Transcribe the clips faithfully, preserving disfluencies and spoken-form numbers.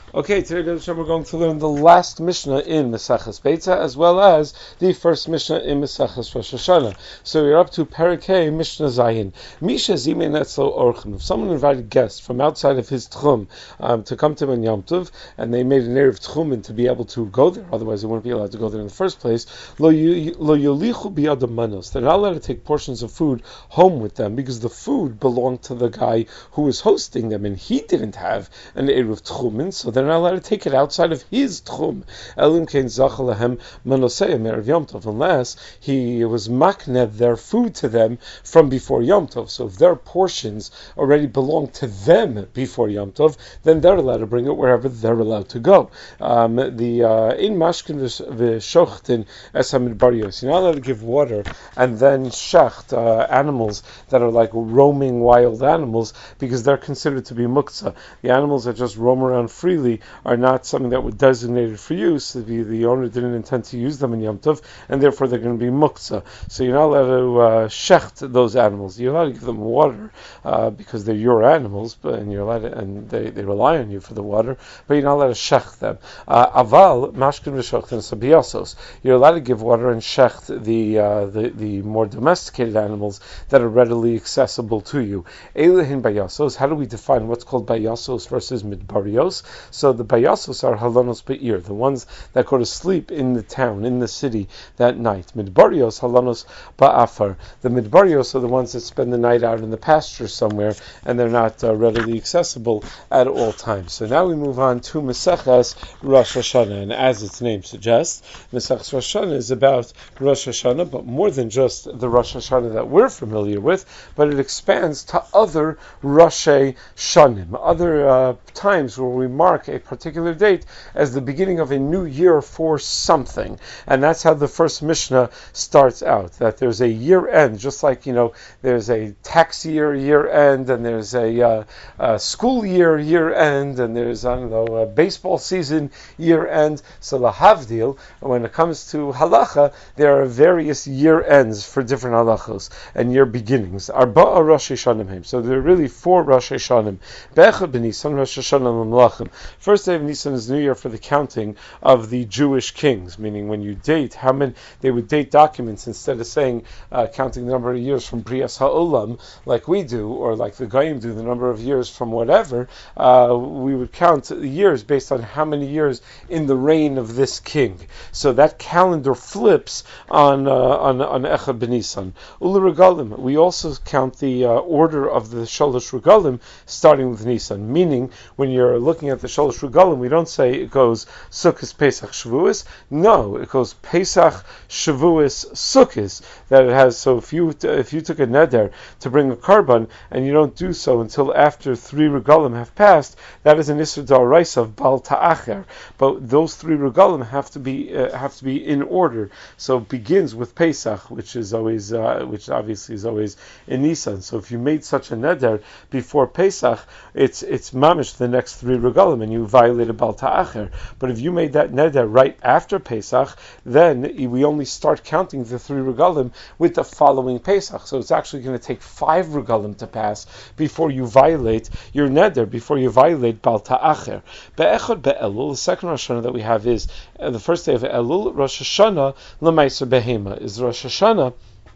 Okay, today we're going to learn the last Mishnah in Maseches Beitza, as well as the first Mishnah in Maseches Rosh Hashanah. So we're up to Perikei Mishnah Zayin. Misha Zimein Etzlo Orchim. If someone invited guests from outside of his Tchum um, to come to him in Yom Tov, and they made an Erev Tchumen to be able to go there, otherwise they wouldn't be allowed to go there in the first place, Lo Yolichu Biyad Manos. They're not allowed to take portions of food home with them, because the food belonged to the guy who was hosting them, and he didn't have an Erev Tchumen, so they're not allowed to take it outside of his tchum. Elim kein zachalahem manoseyim erev Yom Tov, unless he was makned their food to them from before Yom Tov. So if their portions already belong to them before Yom Tov, then they're allowed to bring it wherever they're allowed to go. Um, the uh, in mashkin v'shochtin es hamidbarios, you're not allowed to give water and then shecht uh, animals that are like roaming wild animals, because they're considered to be muktzah. The animals that just roam around freely are not something that was designated for use. The, the owner didn't intend to use them in Yom Tov, and therefore they're going to be muktzah. So you're not allowed to uh, shecht those animals. You're allowed to give them water uh, because they're your animals, but and you're allowed to, and they, they rely on you for the water. But you're not allowed to shecht them. Uh, aval mashkin v'shochten sabiyasos. You're allowed to give water and shecht the, uh, the the more domesticated animals that are readily accessible to you. Eilehin bayasos. How do we define what's called bayasos versus midbarios? So the bayasos are halanos be'ir, the ones that go to sleep in the town, in the city that night. Midbarios halanos ba'afar. The midbarios are the ones that spend the night out in the pasture somewhere, and they're not uh, readily accessible at all times. So now we move on to Maseches Rosh Hashanah, and as its name suggests, Maseches Rosh Hashanah is about Rosh Hashanah, but more than just the Rosh Hashanah that we're familiar with, but it expands to other Roshei Shanim, other uh, times where we mark a particular date as the beginning of a new year for something. And that's how the first Mishnah starts out, that there's a year end, just like, you know, there's a tax year year end, and there's a, uh, a school year year end, and there's, I don't know, a baseball season year end. So lahavdil, when it comes to halacha, there are various year ends for different halachos and year beginnings. Arba'a Rosh Hashanah. So there are really four Rosh Hashanah. Be'echad b'Nisan Rosh Hashanah l'Melachim. First day of Nisan is New Year for the counting of the Jewish kings, meaning when you date, how many, they would date documents instead of saying, uh, counting the number of years from Brias Ha'olam, like we do, or like the Goyim do, the number of years from whatever, uh, we would count the years based on how many years in the reign of this king. So that calendar flips on uh, on, on Echad B'Nisan. Ula Regalim, we also count the uh, order of the Shalosh Regalim starting with Nisan, meaning when you're looking at the Shalosh Regalim, we don't say it goes Sukkot, Pesach, Shavuos. No, it goes Pesach, Shavuos, Sukkot. That it has. So if you if you took a neder to bring a karban and you don't do so until after three regalim have passed, that is an isur d'oraisa of bal ta'acher. But those three regalim have to be uh, have to be in order. So it begins with Pesach, which is always uh, which obviously is always in Nisan. So if you made such a neder before Pesach, it's it's mamish the next three regalim, and you violated bal ta'acher. But if you made that neder right after Pesach, then we only start counting the three regalim with the following Pesach. So it's actually going to take five regalim to pass before you violate your neder, before you violate bal ta'acher. Be'echad be'elul, the second Rosh Hashanah that we have is uh, the first day of Elul, Rosh Hashanah l'maiser behema, is Rosh Hashanah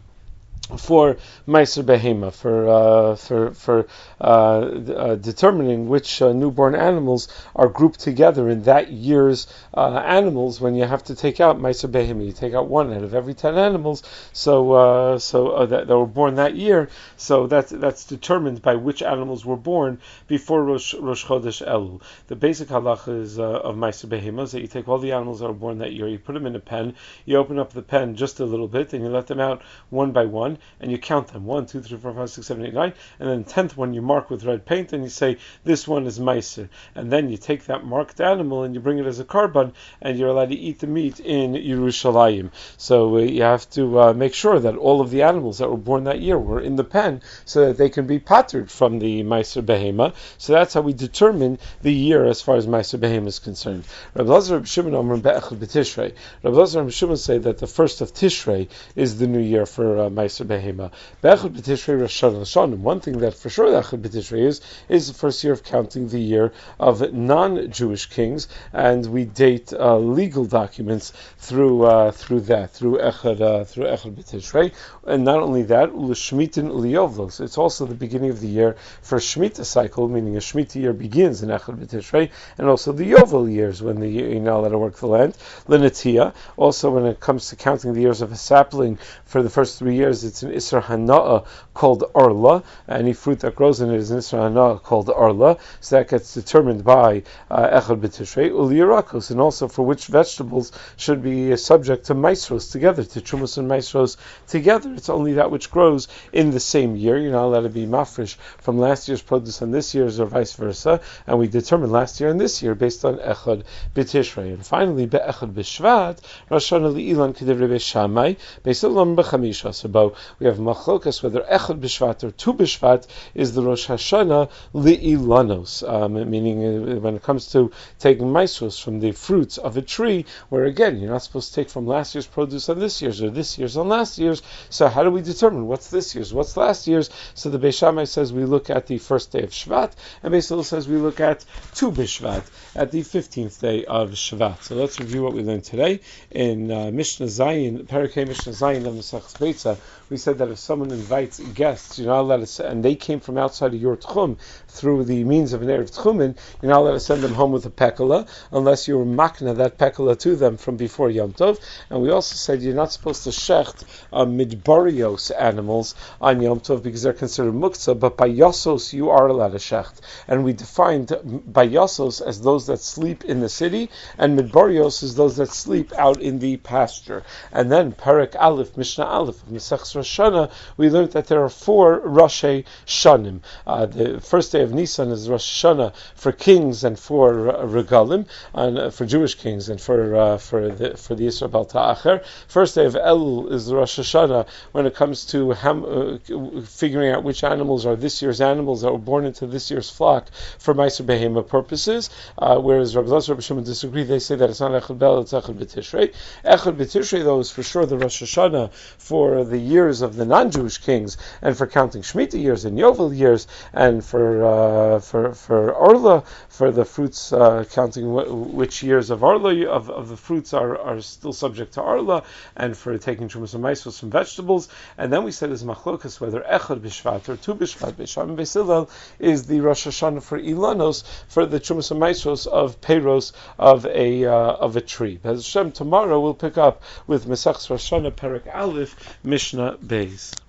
for Meiser Behema, for uh, for for uh, uh, determining which uh, newborn animals are grouped together in that year's uh, animals. When you have to take out Meiser Behema, you take out one out of every ten animals. So uh, so uh, that, that were born that year. So that's that's determined by which animals were born before Rosh Rosh Chodesh Elul. The basic halacha is uh, of Meiser Behema is that you take all the animals that were born that year, you put them in a pen, you open up the pen just a little bit, and you let them out one by one. And you count them, one, two, three, four, five, six, seven, eight, nine, and then the tenth one you mark with red paint, and you say, this one is Meiser. And then you take that marked animal and you bring it as a karban, and you're allowed to eat the meat in Yerushalayim. So uh, you have to uh, make sure that all of the animals that were born that year were in the pen, so that they can be pattered from the Meiser Behema. So that's how we determine the year as far as Meiser Behema is concerned. Rabbi Lazar and Rabbi Shimon Omer Be'echad B'Tishrei. Rabbi Lazar and Rabbi Shimon say that the first of Tishrei is the new year for uh, Meiser Ma'aser Behema. Be'echad B'Tishrei Rosh Hashanah. One thing that for sure Echad B'Tishrei is is the first year of counting the year of non-Jewish kings, and we date uh, legal documents through uh, through that through Echad uh, through Echad B'Tishrei. And not only that, U'Shmitin U'Liyovlos. It's also the beginning of the year for Shemitah cycle, meaning a Shemitah year begins in Echad B'Tishrei, and also the Yovel years when the you're not allowed to work the land. L'Natiyah. Also, when it comes to counting the years of a sapling, for the first three years, it's an Isra Hana'ah called Arla. Any fruit that grows in it is an Isra Hana'ah called Arla. So that gets determined by uh, Echad B'Tishrei. U'Liyarakos, and also for which vegetables should be subject to maisros together, to Trumas and maisros together. It's only that which grows in the same year. You're not allowed to be mafresh from last year's produce on this year's or vice versa. And we determined last year and this year based on Echad B'Tishrei. And finally, Be'echad B'Shvat, Rosh Hashanah Li'ilan K'divrei Beis Shammai, Beis Olam B'Chamisha. So we have machlokas whether Echad B'Shvat or Tu B'Shvat is the Rosh Hashanah Li'ilanos, um, meaning uh, when it comes to taking maisros from the fruits of a tree, where again you're not supposed to take from last year's produce on this year's or this year's on last year's. So how do we determine what's this year's, what's last year's? So the Beis Shammai says we look at the first day of Shvat, and Beis Hillel says we look at Tu B'Shvat, at the fifteenth day of Shvat. So let's review what we learned today in uh, Mishnah Zayin, Parakeh Mishnah Zayin of Masechus Beitza. We said that if someone invites guests, you're not allowed to, and they came from outside of your tchum through the means of an erev tchumen, you're not allowed to send them home with a pekala unless you're makna that pekala to them from before Yom Tov. And we also said you're not supposed to shecht uh, midbarios animals on Yom Tov because they're considered muktzah, but by yasos you are allowed to shecht. And we defined by yasos as those that sleep in the city, and midbarios is those that sleep out in the pasture. And then Parak Aleph, Mishnah Aleph of Masechus Rosh Hashanah, we learned that there are four Roshei Shanim. Uh, the first day of Nisan is Rosh Hashanah for kings and for uh, regalim, and uh, for Jewish kings and for uh, for the for the Yisra Bal Ta'acher. First day of Elul is Rosh Hashanah when it comes to ham, uh, figuring out which animals are this year's animals that were born into this year's flock for Ma'aser Behema purposes. Uh, whereas Rabbi Lazar and Rabbi Shimon disagree; they say that it's not Echad Bel, it's Echad B'Tishrei. Echad B'Tishrei, though, is for sure the Rosh Hashanah for the years of the non-Jewish kings, and for counting Shemitah years and Yovel years, and for uh, for for Orla, for the fruits, uh, counting w- which years of Orla of, of the fruits are, are still subject to Orla, and for taking Trumas and Maisros from vegetables. And then we said is machlokas whether Echad B'Shvat or Tu B'Shvat, Beis Shammai and Beis Hillel is the Rosh Hashanah for Ilanos, for the Trumas and Maisros of Peiros of a uh, of a tree. As Hashem, tomorrow we'll pick up with Masechus Rosh Hashanah Perek Aleph Mishnah Beis.